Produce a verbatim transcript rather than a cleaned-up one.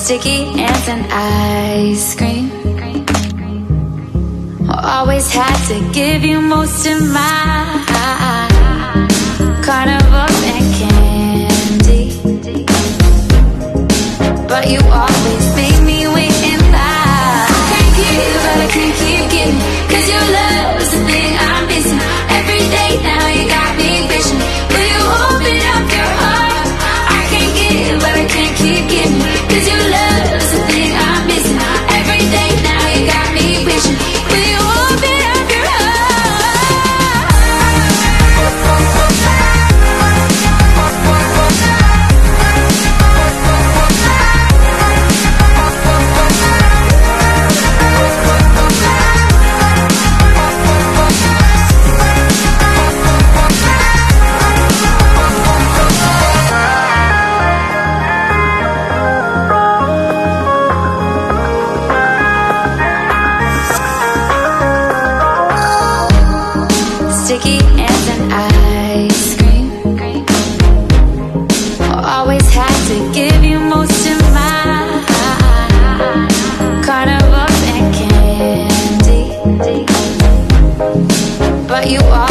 sticky hands and ice cream. Always had to give you most of my carnival and candy, but you always make me wait in line. I can't give, but I can't keep giving, 'cause your love is the thing I'm missing. Every day now you got me wishing, will you open up your heart? I can't give, but I can't keep giving, 'cause your love is the thing I'm missing. Every day now you got me wishing, will you open up your sticky hands and ice cream. Always had to give you most of my carnival and candy, but you are